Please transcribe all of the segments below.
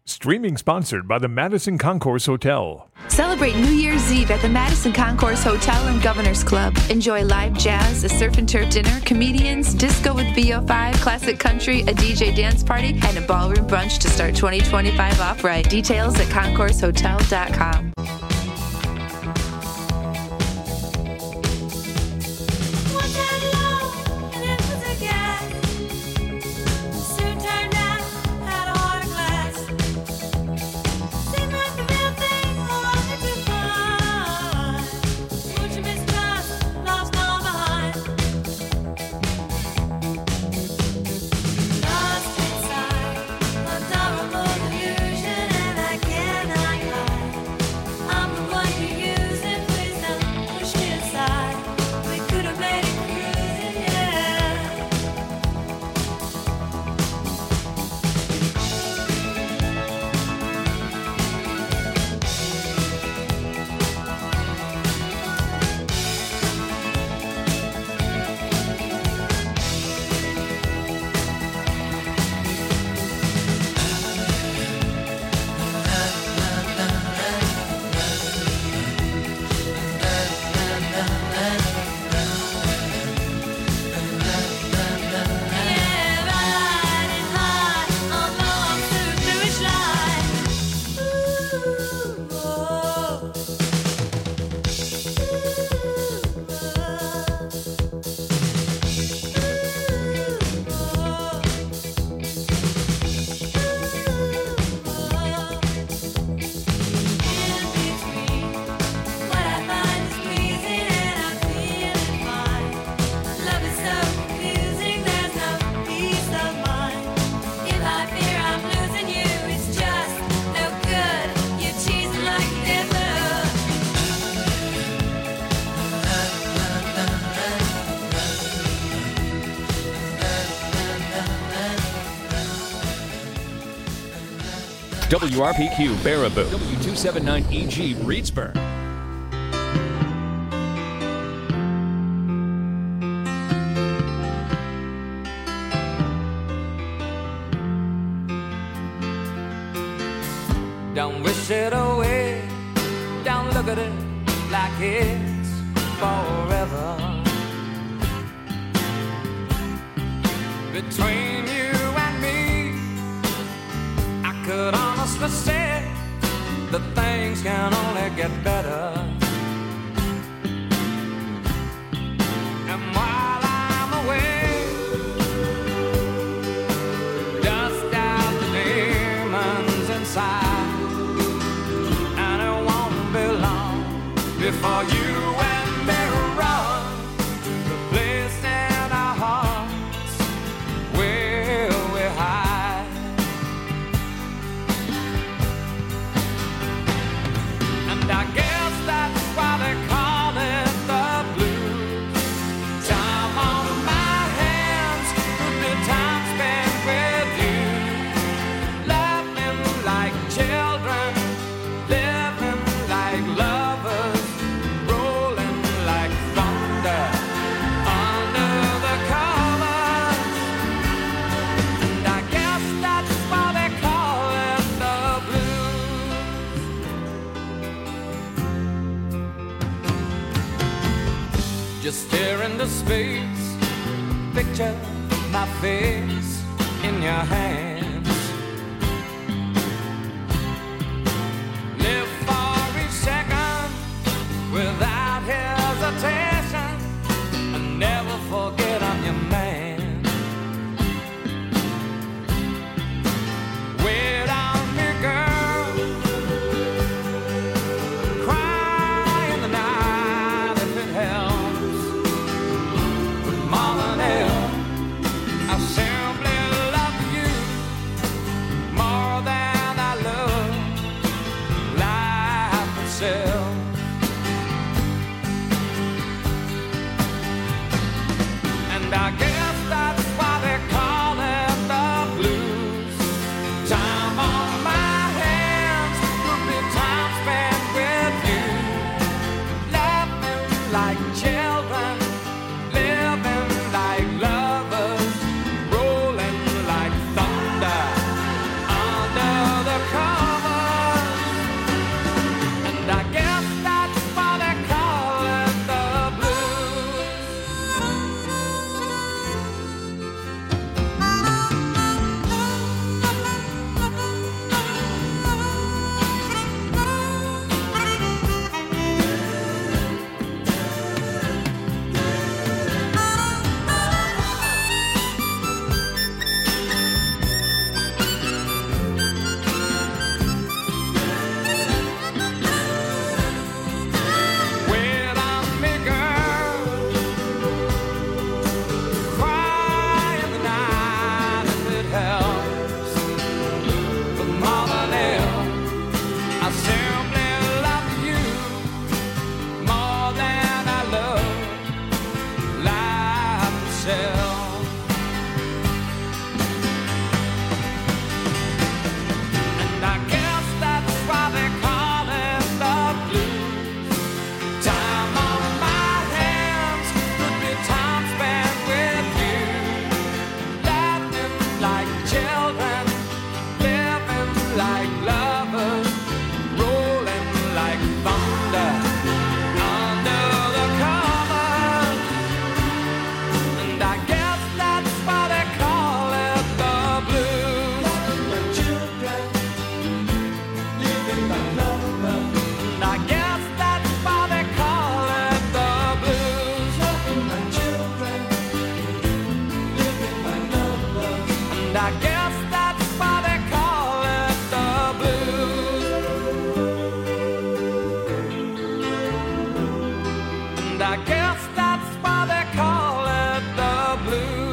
Streaming sponsored by the Madison Concourse Hotel. Celebrate New Year's Eve at the Madison Concourse Hotel and Governor's Club. Enjoy live jazz, a surf and turf dinner, comedians, disco with VO5, classic country, a DJ dance party, and a ballroom brunch to start 2025 off right. Details at concoursehotel.com. WRPQ Baraboo, W279EG Reedsburg. Don't wish it away, don't look at it like it's forever. Between you and me, I could honestly say that things can only get better. And while I'm away, dust out the demons inside, and it won't be long before you and me run to the place in our hearts where we hide. And I guess that's why they call it the blues. Time on my hands, good time spent with you, laughing like children, living like lovers, rolling like thunder under the covers. And I guess that's why they call it the blues. Just stare into space, picture my face in your hands. Live for each second without hesitation, and never forget I'm your man. Wait on me, girl, cry in the night if it helps. But more than ever, I simply love you. like lovers, rolling like thunder under the covers. And I guess that's why they call it the blues. My children living by lovers. And I guess that's why they call it the blues. My children living by lovers. And I guess that's why they call it the blues. And I guess that's why they call it the blues.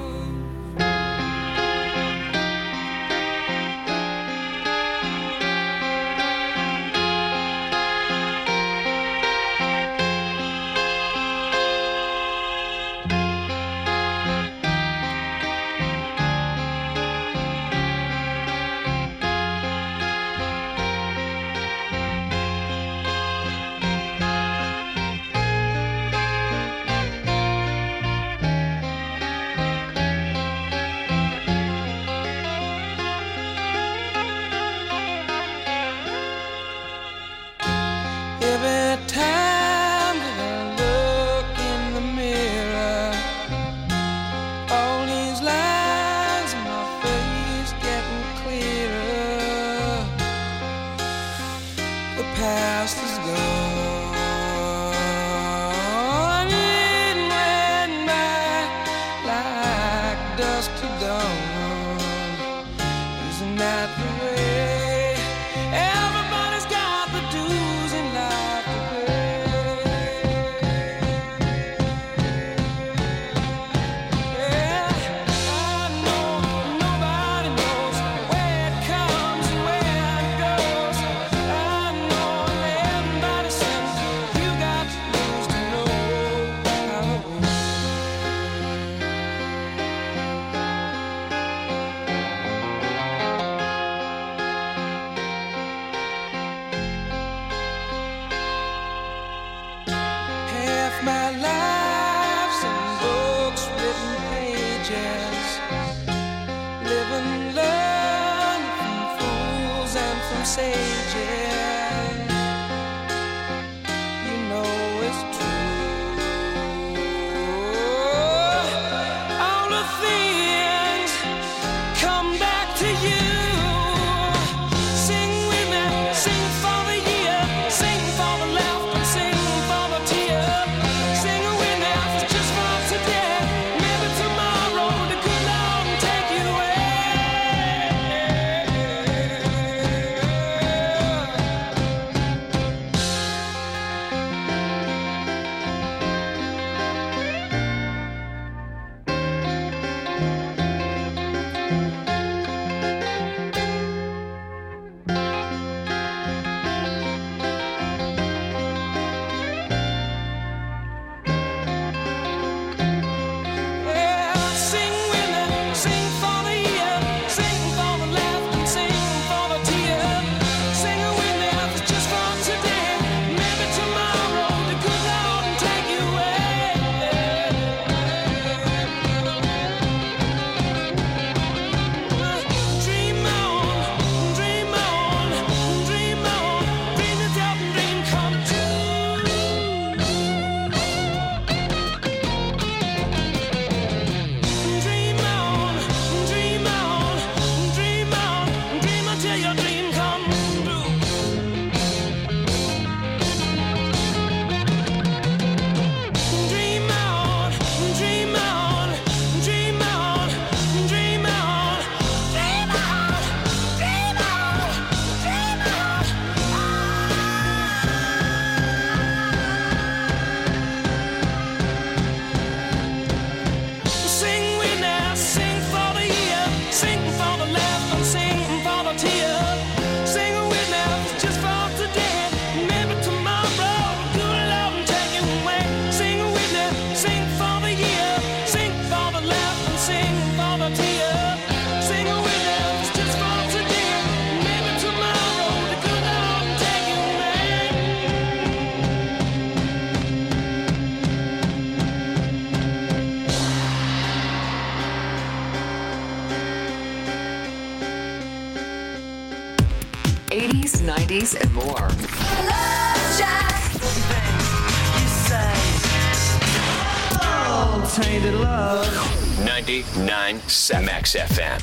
Every time that I look in the mirror, all these lines in my face getting clearer. The past is gone, it ran by like dusk to dawn. Isn't that the way? Everybody's got the dues in life to pay. Yeah, I know nobody knows where it comes and where it goes. I know everybody says you got to lose to know how it goes. Half my life's in books, written pages, living, learn from fools and from sages. You know it's true. All the things come back to you. Sing with me, sing for the year, sing for the laughter, sing for the tear. Sing with me, just for today. Maybe tomorrow the good Lord will take you away. 80s, 90s, and more. Love Shack. You say, oh, tainted love. 99.7 Max FM.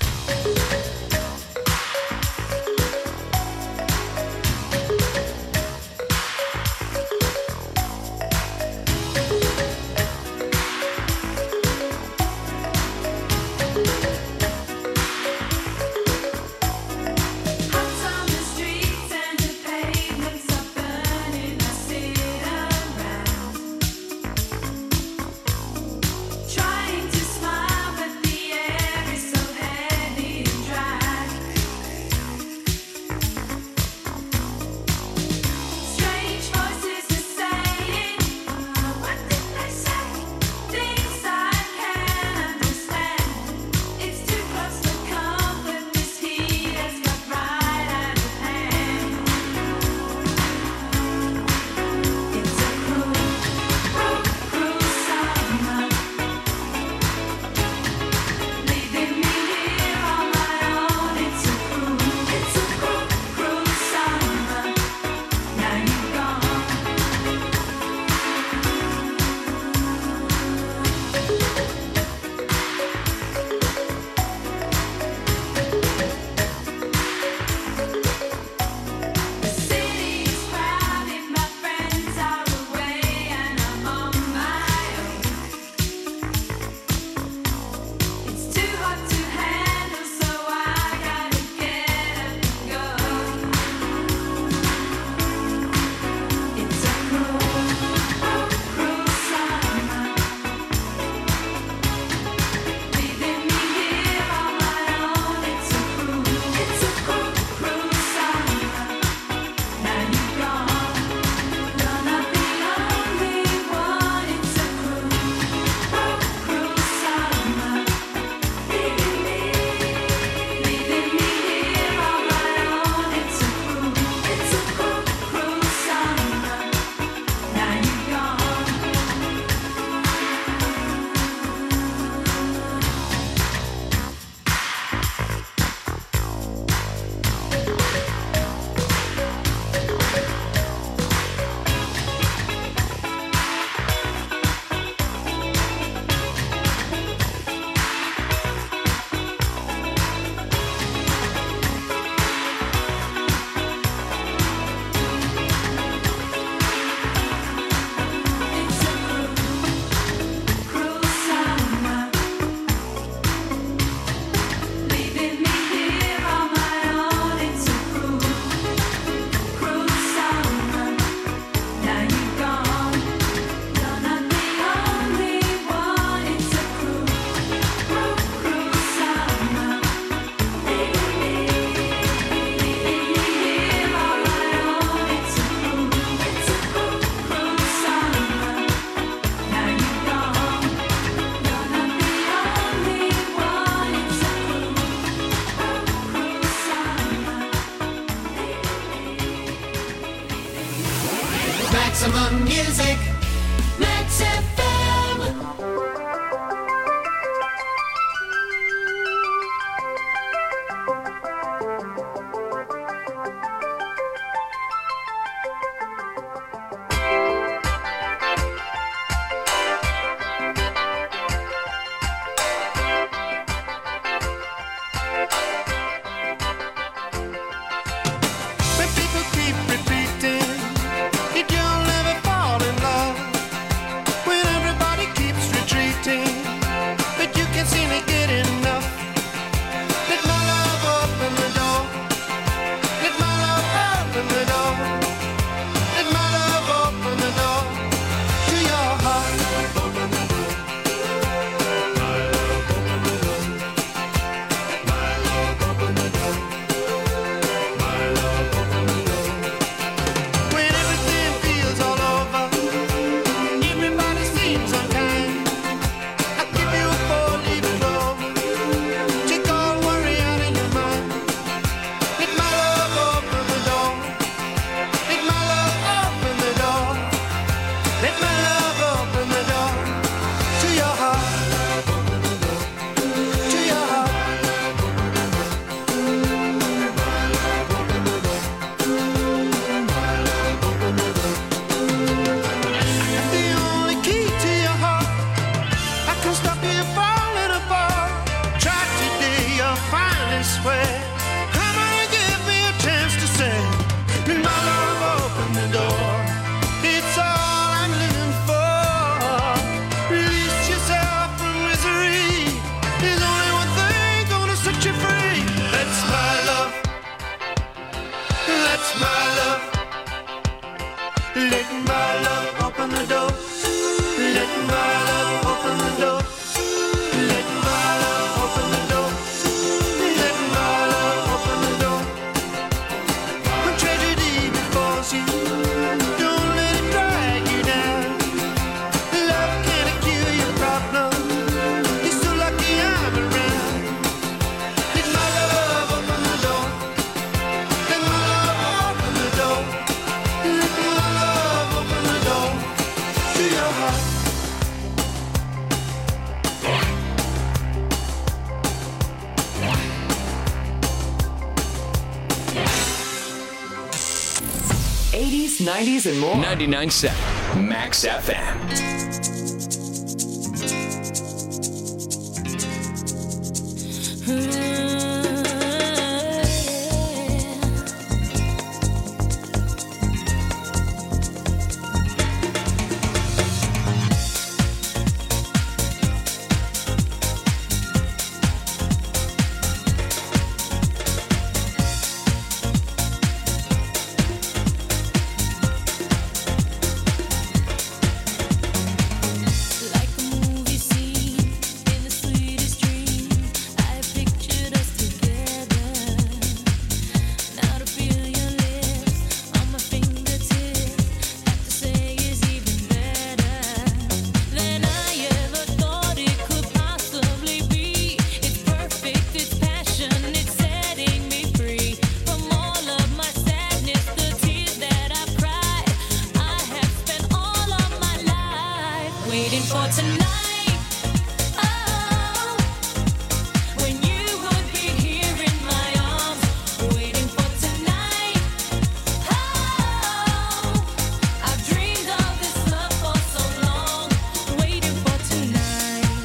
Trying to smile, but the air is so heavy and dry. Strange voices are saying, what did they say? Things I can't understand. It's too close to comfort. This heat has got right out of hand. It's a cruel, cruel, cruel summer. Leaving me here on my own. It's a cruel, cruel summer. Now you're gone. The city's crowded, my friends are away, and I'm on my own. It's too hot to handle, so I gotta get up and go. It's a cruel, cruel summer. Leaving me here on my own. It's a cruel, cruel summer. Now you're gone. You're not the only one. It's a cruel summer. Leaving me here on my own. It's a cruel summer. Now you're gone. It's a cruel summer. Leaving me here on my own. It's a cruel summer. Now you're gone. You're not the only one. It's a cruel summer. Leaving me here on my own. It's a cruel summer. Now you're gone. You're not the only one. It's a cruel summer. Maximum music. Max FM. When people keep repeating, you'll never fall in love. door. Let my love open the door. Let my love open the door. Let my love open the door. When tragedy befalls you, don't let it drag you down. Love can't cure your problem. You're so lucky I'm around. Let my love open the door. Let my love open the door. Let my love open the door to your heart. '80s, '90s, and more. 99.7 Max FM. Like a movie scene in the sweetest dream, I pictured us together. Now to feel your lips on my fingertips, have to say is even better than I ever thought it could possibly be. It's perfect, it's passion, it's setting me free from all of my sadness, the tears that I've cried. I have spent all of my life waiting for tonight. Oh, when you would be here in my arms, waiting for tonight. Oh, I've dreamed of this love for so long, waiting for tonight.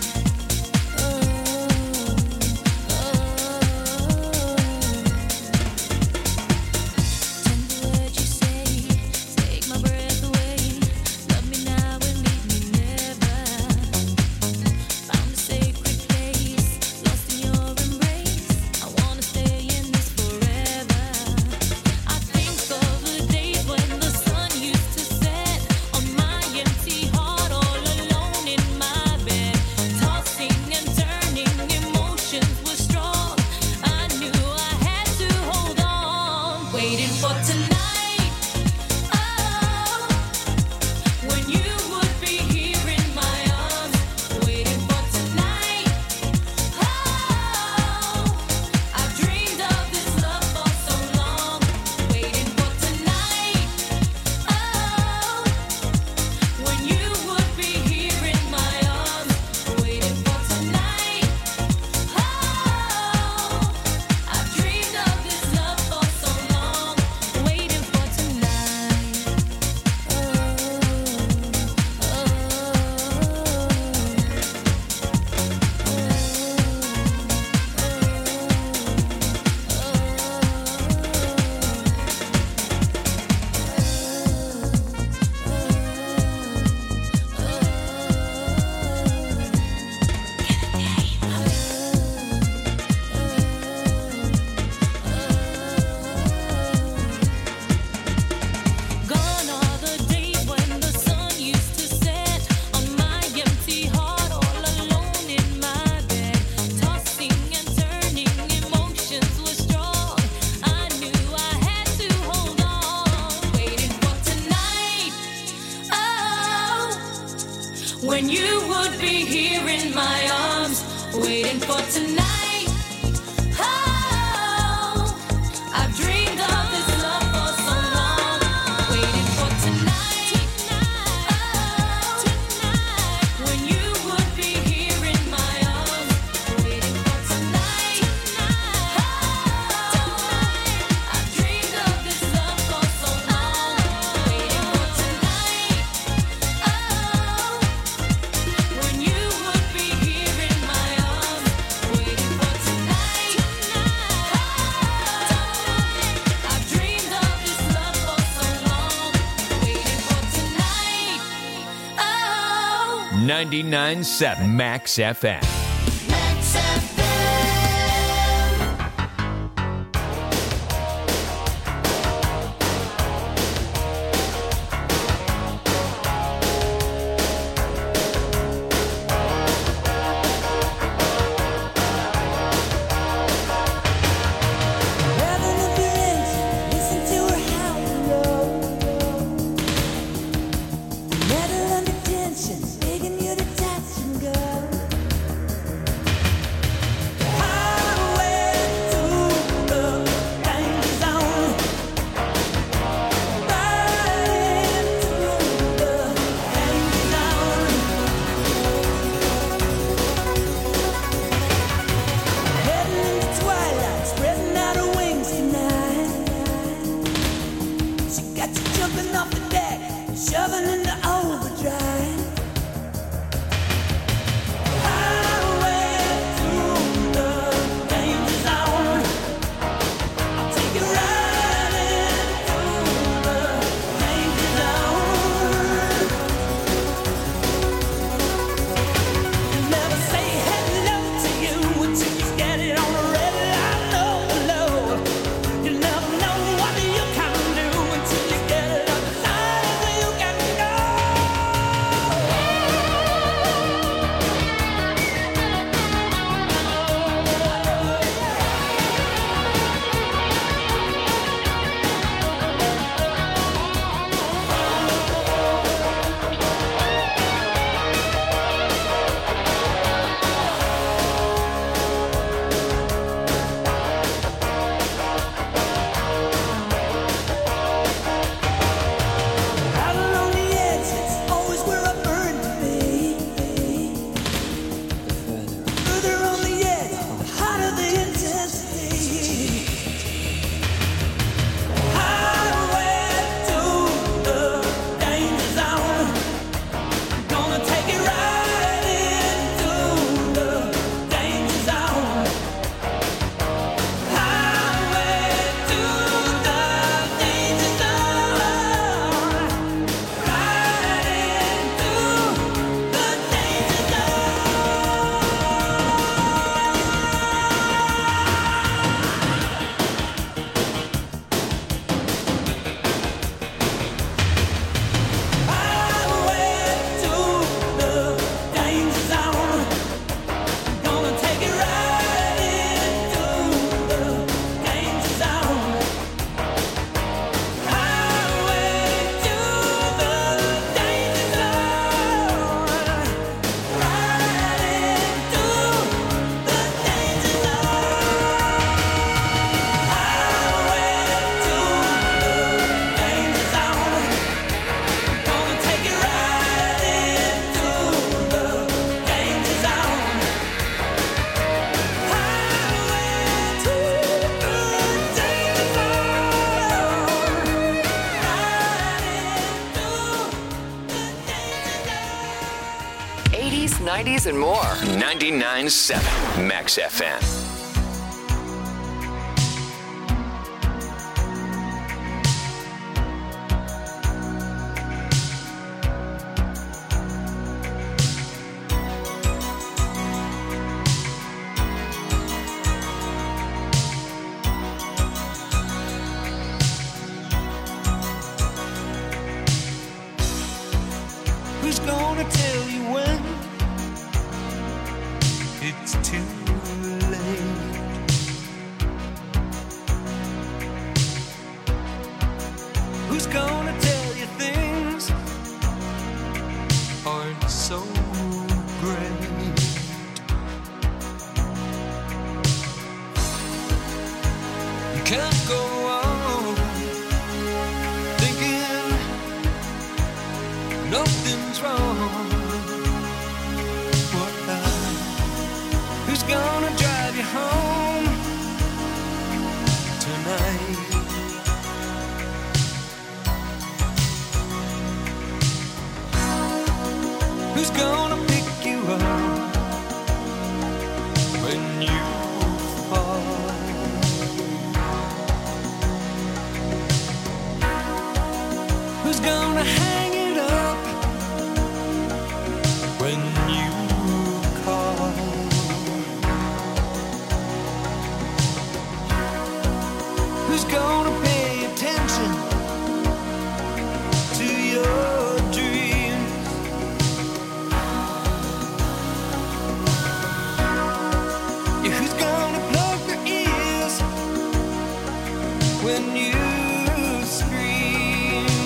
Tender words you say, take my breath away. Love me now and leave me never. Found a sacred place, lost in your embrace. I wanna stay in this forever. I think of the days when the sun used to set on my empty heart, all alone in my bed, tossing and turning, emotions were strong. I knew I had to hold on, waiting for tonight. Oh, when you would be here in my arms, waiting for tonight. Oh, I've dreamed of this love for so long, waiting for tonight. Oh, when you would be here in my arms, waiting for tonight. Oh, I've dreamed of this love for so long, waiting for tonight. Gone are the days when the sun used to set on my empty heart, all alone in my bed, tossing and turning, emotions were strong. I knew I had to hold on, waiting for tonight. Oh, when you would be here in my arms, waiting for tonight. Oh, I've dreamed of this love for so long, waiting for tonight. Oh, when you would be here in my arms, waiting for tonight. Oh, I've dreamed of this love for so long, waiting for tonight. Oh, when you would be here in my arms, waiting for tonight. I've dreamed of this love for so long, waiting for tonight. Oh. 99.7 Max FM. Max FM. 90s, and more. 99.7 Max FM. Who's gonna tell you when it's too late? Who's gonna tell you things aren't so great? You can't go on thinking nothing's wrong. Who's gonna drive you home tonight? Who's gonna pick you up when you fall? Who's gonna hang it up when you call? Who's gonna pay attention to your dreams? Yeah, who's gonna plug their ears when you scream?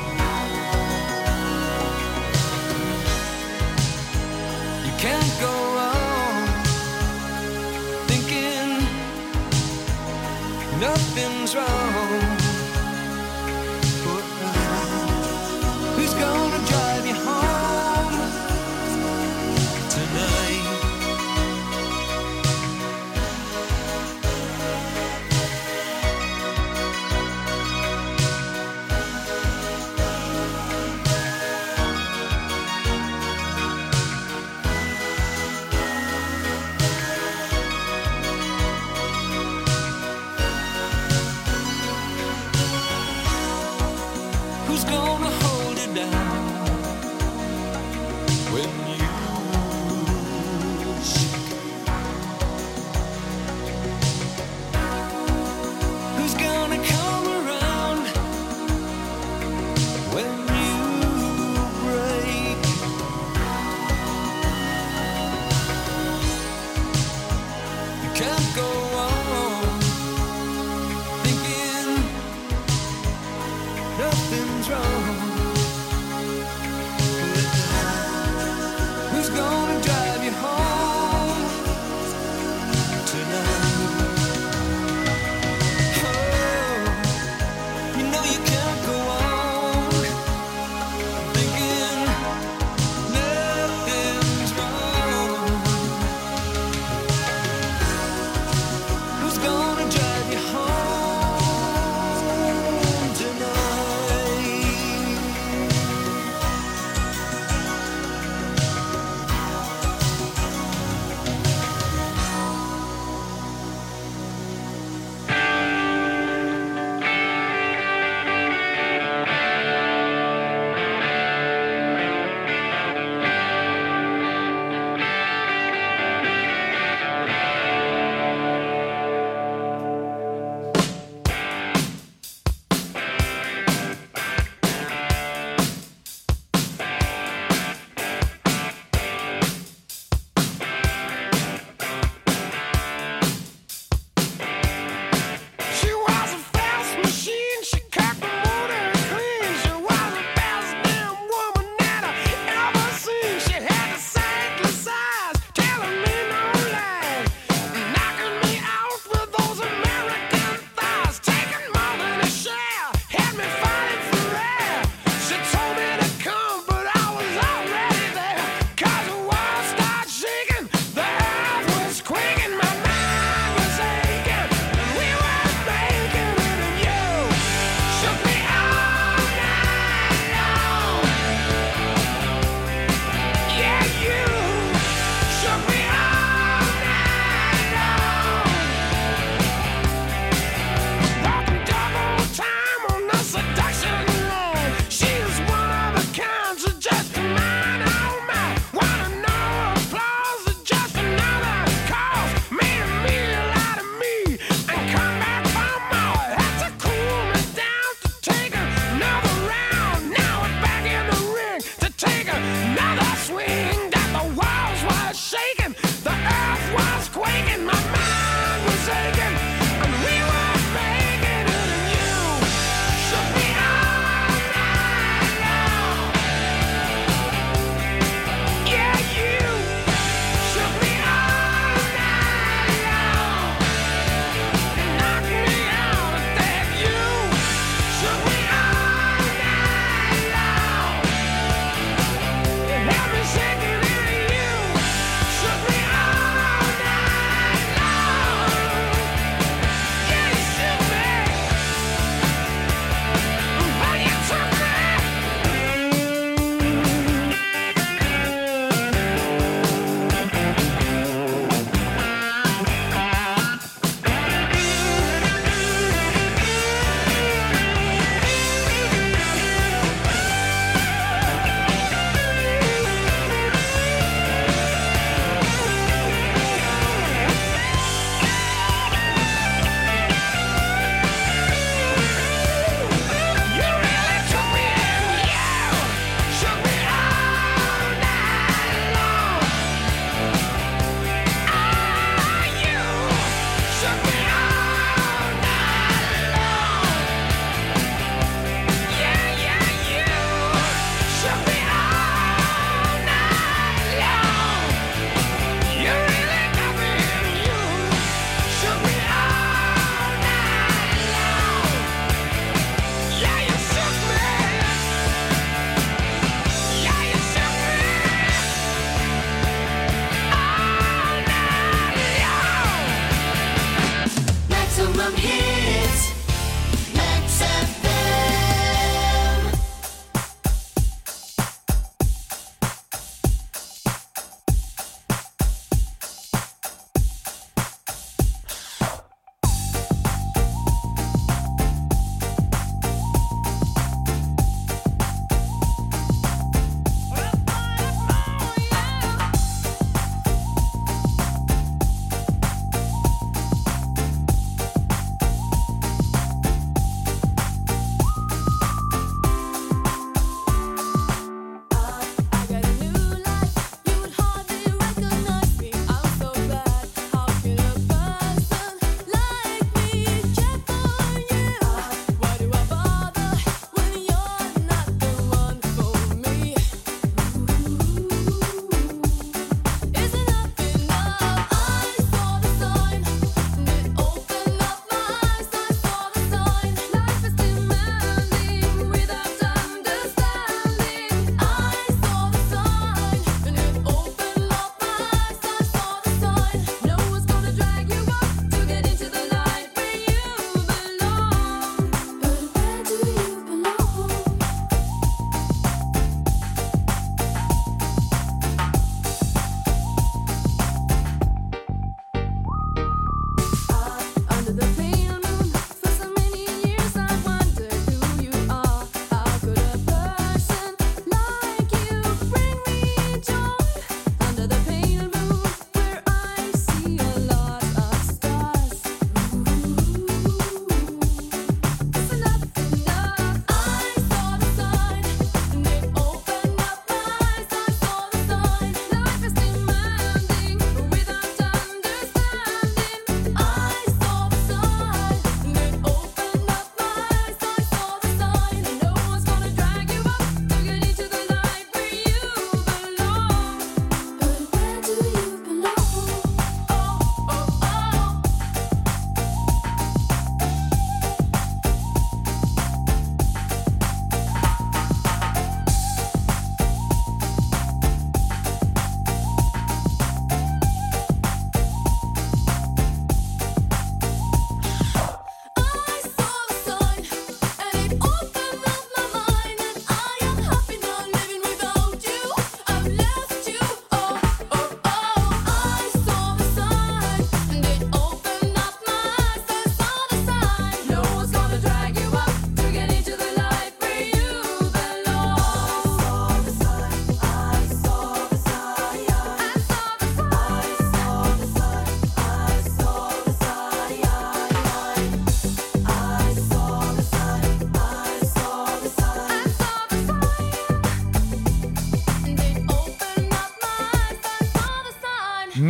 You can't go on thinking nothing's wrong. Who's gonna drive you home tonight? Who's gonna hold it down when you shake? Who's gonna come around when you break? You can't go on thinking nothing's wrong.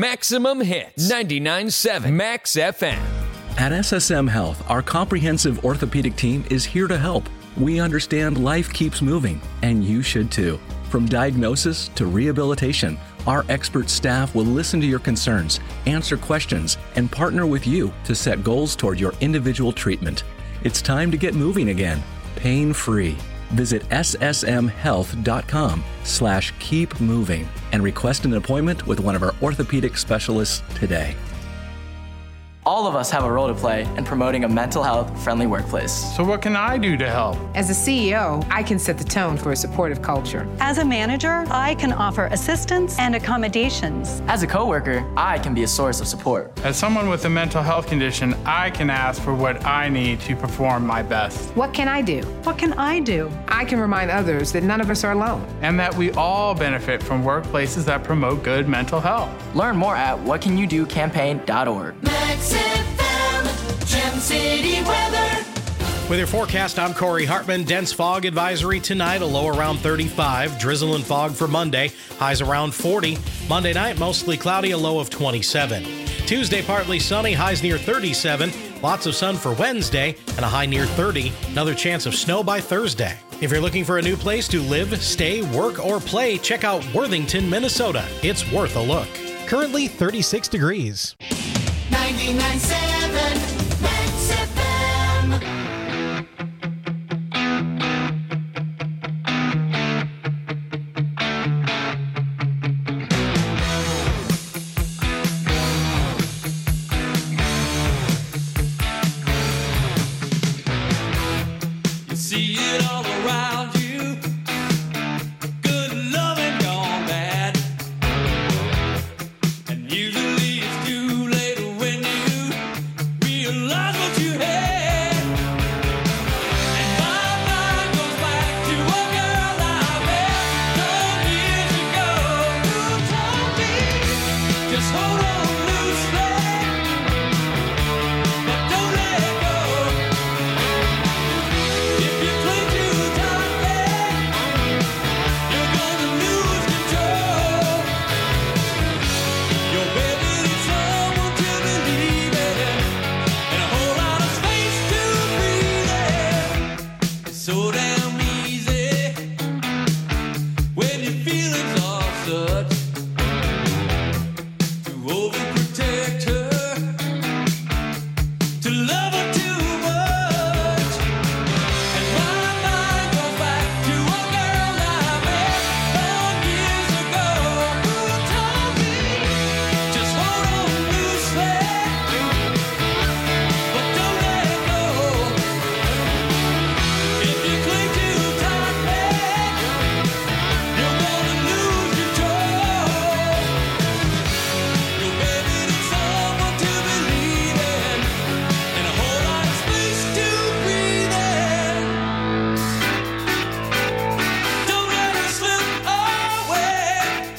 Maximum hits. 99.7 Max FM. At SSM Health, our comprehensive orthopedic team is here to help. We understand life keeps moving, and you should too. From diagnosis to rehabilitation, our expert staff will listen to your concerns, answer questions, and partner with you to set goals toward your individual treatment. It's time to get moving again, pain-free. Visit ssmhealth.com/keepmoving and request an appointment with one of our orthopedic specialists today. All of us have a role to play in promoting a mental health friendly workplace. So what can I do to help? As a CEO, I can set the tone for a supportive culture. As a manager, I can offer assistance and accommodations. As a coworker, I can be a source of support. As someone with a mental health condition, I can ask for what I need to perform my best. What can I do? What can I do? I can remind others that none of us are alone. And that we all benefit from workplaces that promote good mental health. Learn more at whatcanyoudocampaign.org. Max FM, Gem City weather. With your forecast, I'm Corey Hartman. Dense fog advisory tonight, a low around 35. Drizzle and fog for Monday, highs around 40. Monday night, mostly cloudy, a low of 27. Tuesday, partly sunny, highs near 37. Lots of sun for Wednesday and a high near 30. Another chance of snow by Thursday. If you're looking for a new place to live, stay, work, or play, check out Worthington, Minnesota. It's worth a look. Currently 36 degrees. 99.7 Max FM. You see it all around you. Good loving gone bad. And usually it's too late when you realize what you had. And my mind goes back to a girl I met some years ago who told me, just hold on loosely, but don't let go. If you cling too tightly, you're gonna lose control. Your baby needs someone to believe in, and a whole lot of space to breathe in. It's so damn easy when your feelings are such to overprotect her, to love her too much. And my mind goes back to a girl I met some years ago who told me, just hold on loosely, but don't let go. If you cling too tightly, you're gonna lose control. Your baby needs someone to believe in, and a whole lot of space to breathe in. Don't let her slip away.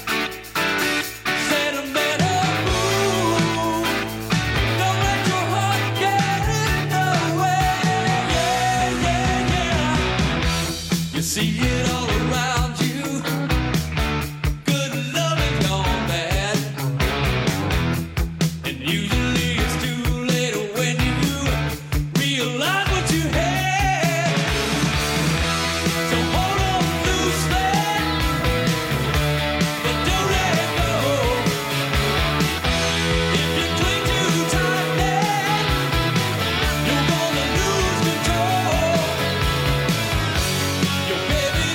Sentimental mood. Don't let your heart get in the way. Yeah, yeah, yeah. You see it all around you. Good loving gone bad. And usually it's too late when you realize what you had. So hold on loosely, but don't let go. If you cling too tightly, you're gonna lose control. Your baby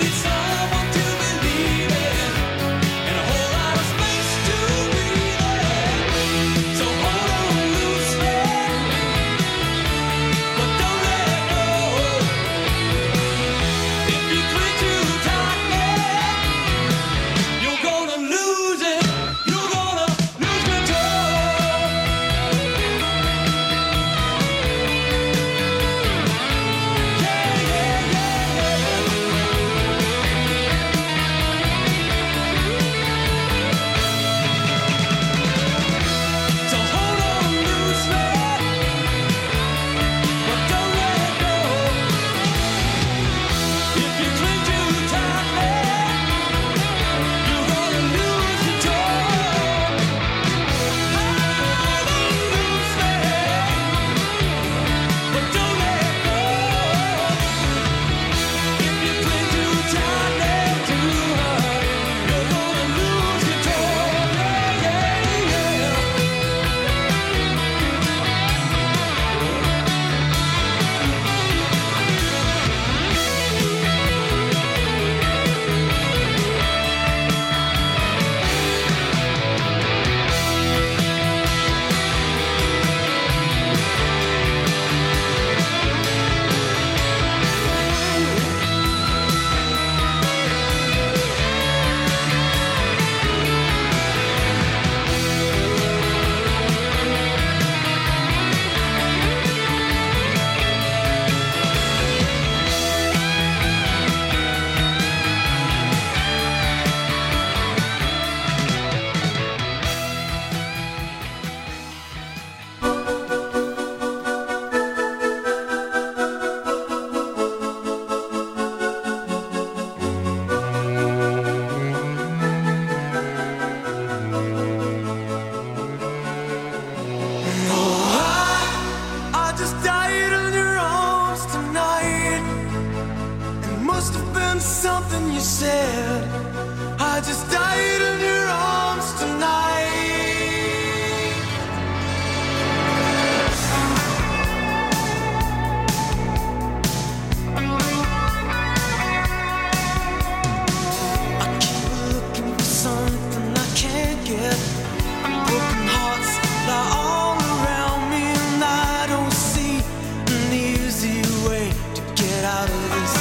been something you said. I just died in your arms tonight. I keep looking for something I can't get. Broken hearts lie all around me, and I don't see an easy way to get out of this.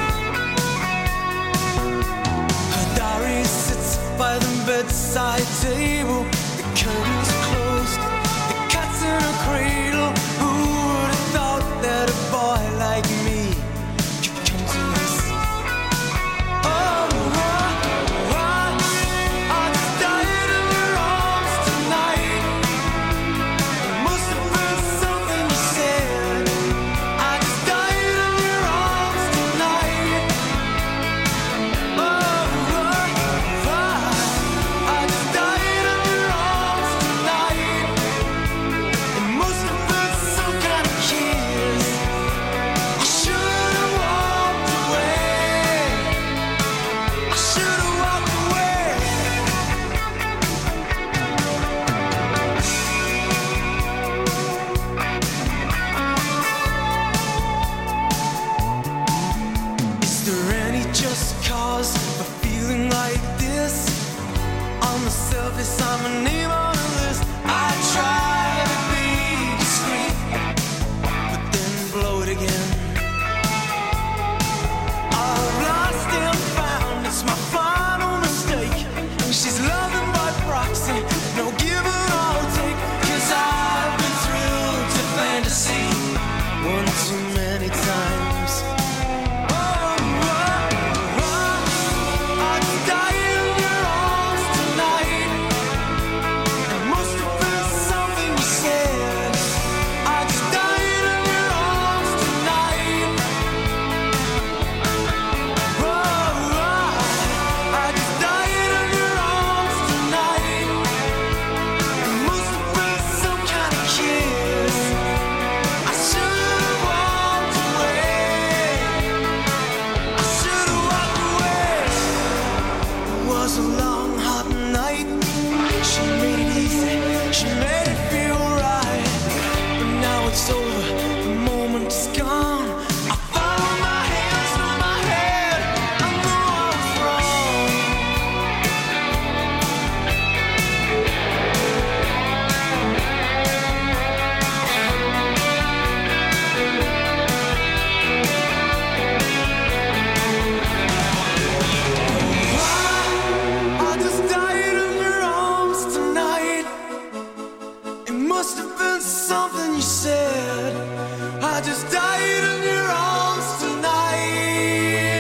Her diary sits by the bedside table. The curtains are closed, the cat's in a cradle. Who would have thought that a boy like me could come to this? Oh, I just died in your arms tonight. It must have been something you said. I just died in your arms tonight. I just died in your arms tonight. It must have been some kind of kiss. I should have walked away. I should have walked away. Is there any just cause for feeling like this? On the surface, I'm a name on a list. I try to be discreet, but then blow it again. I've lost and found, it's my final mistake. She's loving by proxy, no give or take. 'Cause I've been thrilled to fantasy one too many times. I just died in your arms tonight. It must have been something you said. I just died in your arms tonight. I just died in your arms tonight. It must have been some kind of kiss. I should have walked away. I should have walked away. It was a long, hot night. She made it easy. She made it feel right. But now it's over. The moment is gone. I follow my hands through my head. I know I was wrong. I just died in your arms tonight. It must have been something you said. I just died in your arms tonight.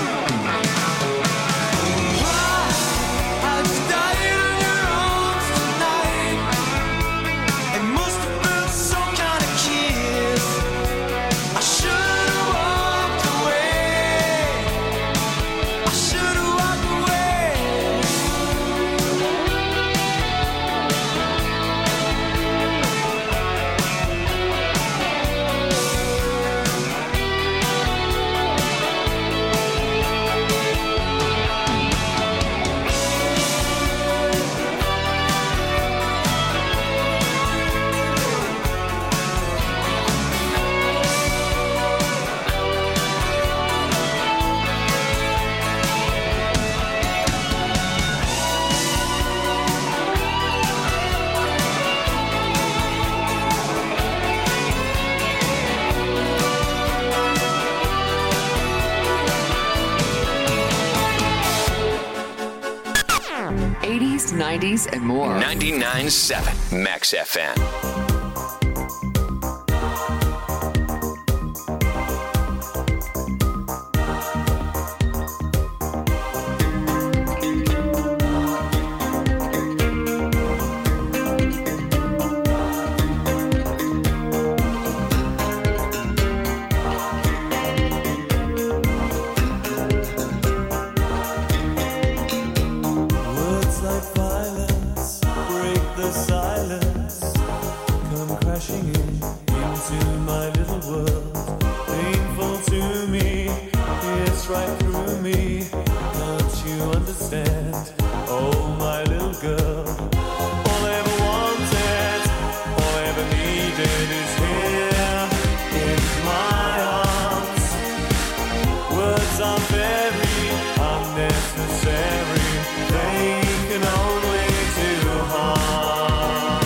I just died in your arms tonight. It must have been some kind of kiss. I should have walked away. I should have walked away. '80s, '90s, and more. 99.7 Max FM. Words like violence break the silence, come crashing into my little world. Painful to me, it's right through me. me. Can't you understand? Oh, my little girl. All I ever wanted, all I ever needed is here in my arms. Words are very unnecessary. They can only do harm.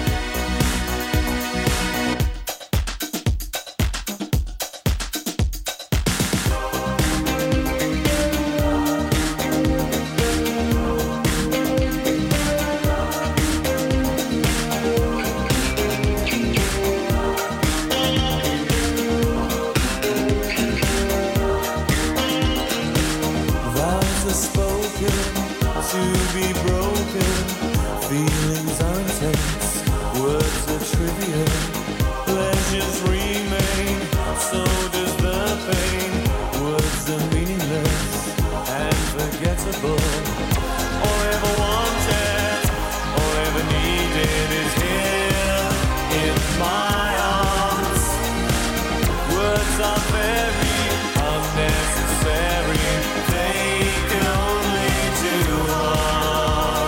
Vows are spoken to be broken. Feelings are intense, words are trivial. Pleasures remain, so does the pain. Words are meaningless and forgettable. All I ever wanted, all I ever needed is here in my arms. Words are very unnecessary. They can only do harm.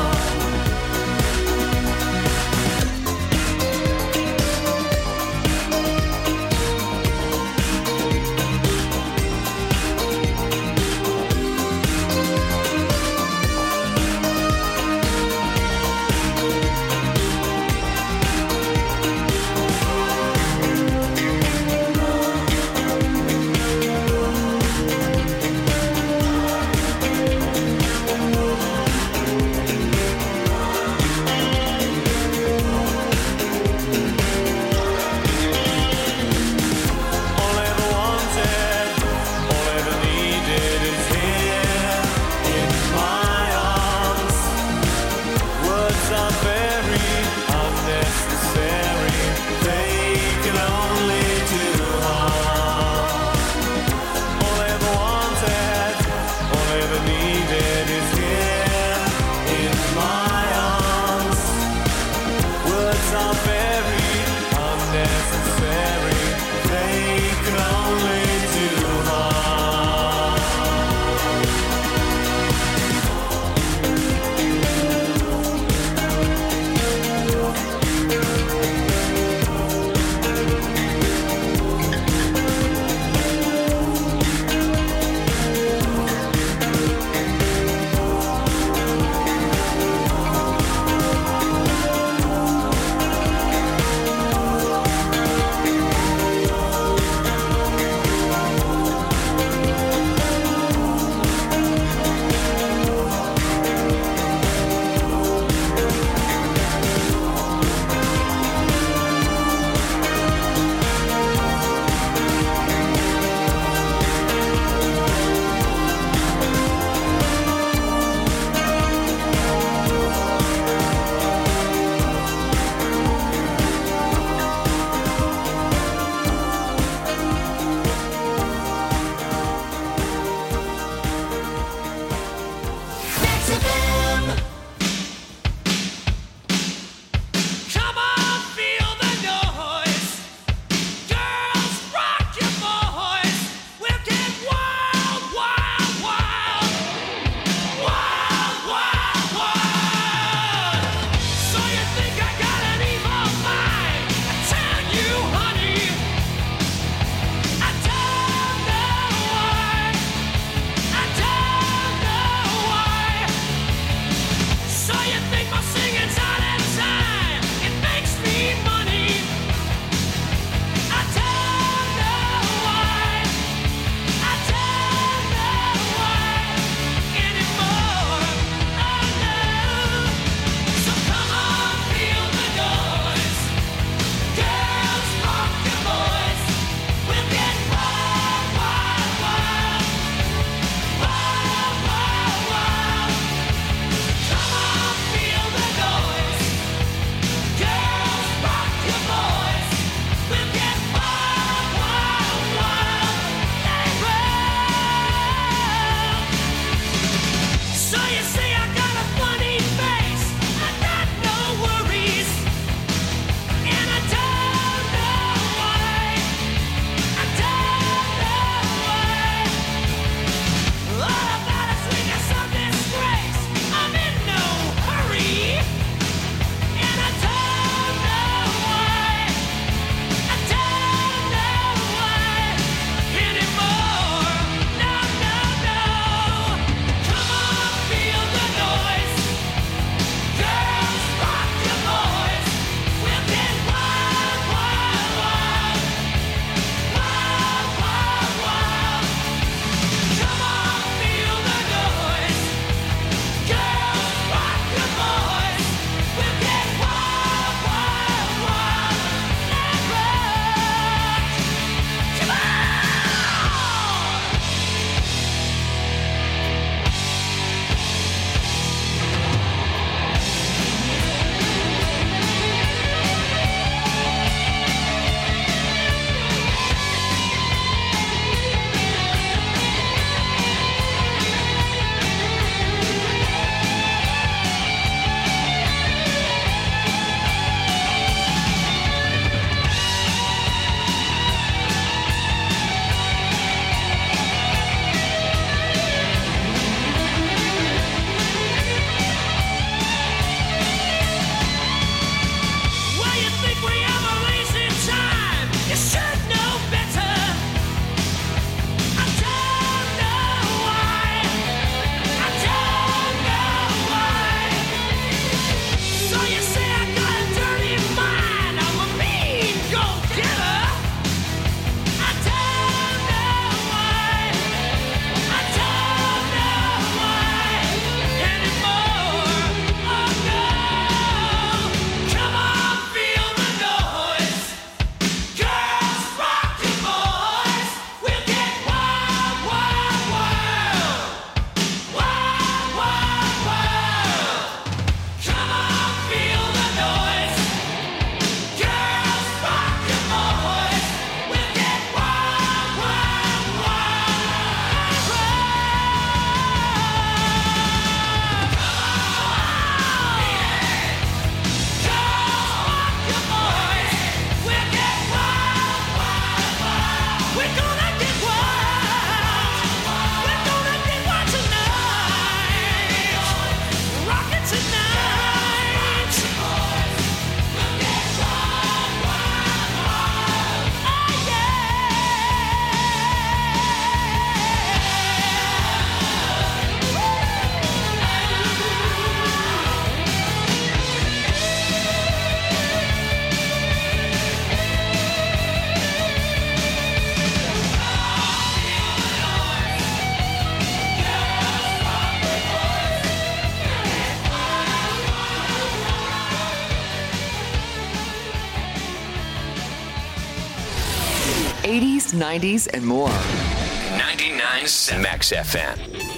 80s, 90s, and more. 99.7 Max FM.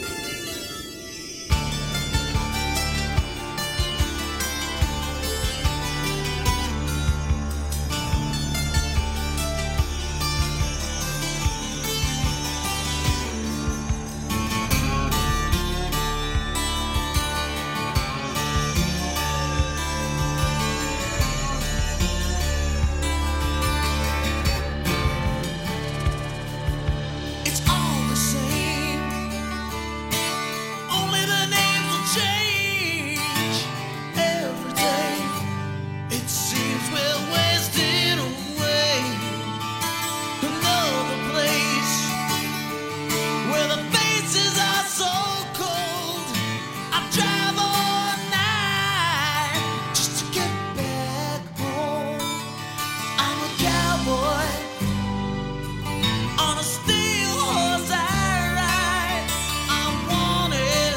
It's all the same. Only the names will change every day. It seems we're wasting away. Another place where the faces are so cold. I drive all night just to get back home. I'm a cowboy on a steel horse I ride. I'm wanted,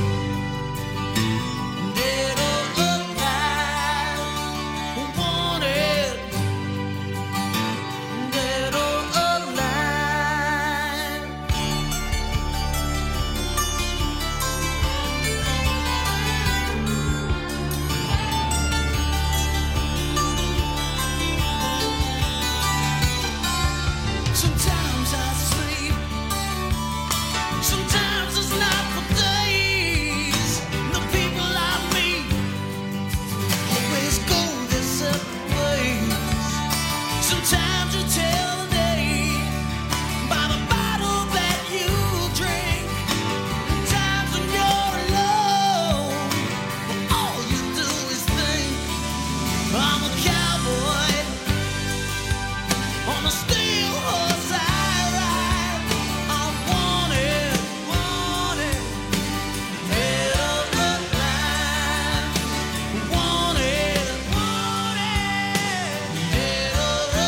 dead or alive. Wanted, dead or alive. Sometimes I sleep, sometimes it's not for days. The people I meet always go their separate ways. Sometimes you tell the day by the bottle that you drink. Times when you're alone, all you do is think. I'm a cowboy on a steel horse I ride. I'm wanted, wanted, dead or alive. Wanted, wanted, dead or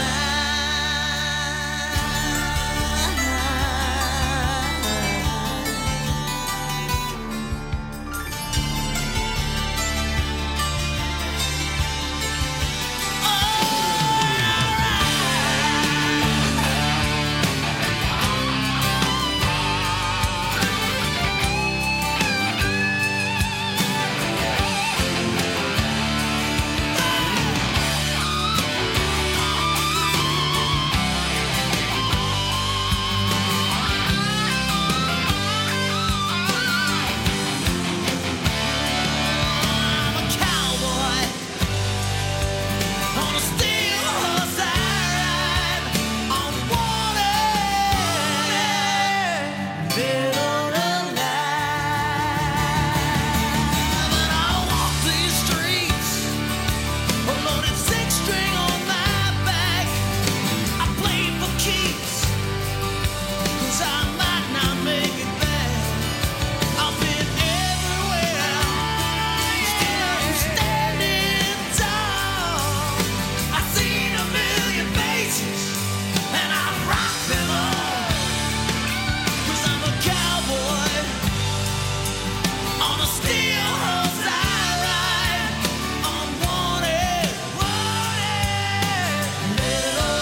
I'm a cowboy on a steel horse I ride. I'm wanted, dead or alive. And I walk these streets, a loaded six-string on my back. I play for keeps, 'cause I might not make it back. I've been everywhere, still I'm standing tall. I've seen a million faces, and I rock them all. 'Cause I'm a cowboy on a steel horse I ride. I'm wanted, wanted, dead or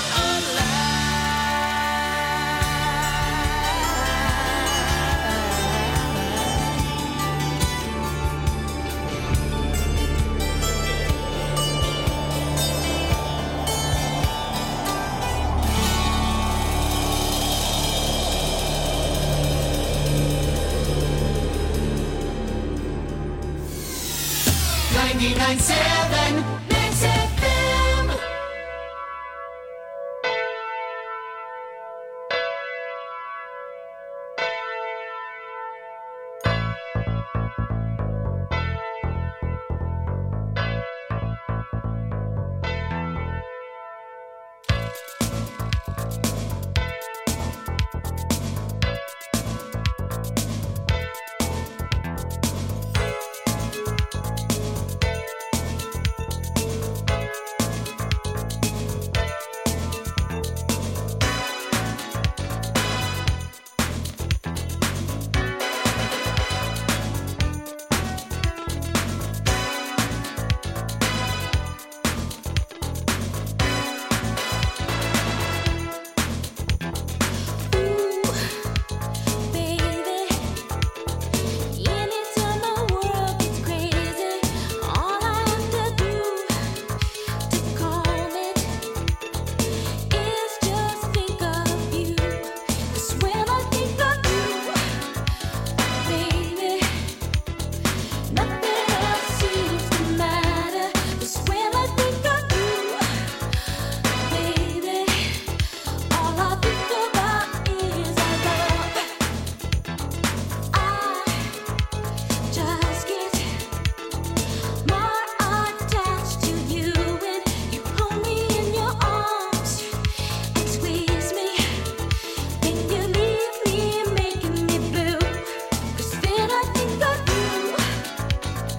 Ninety-nine-seven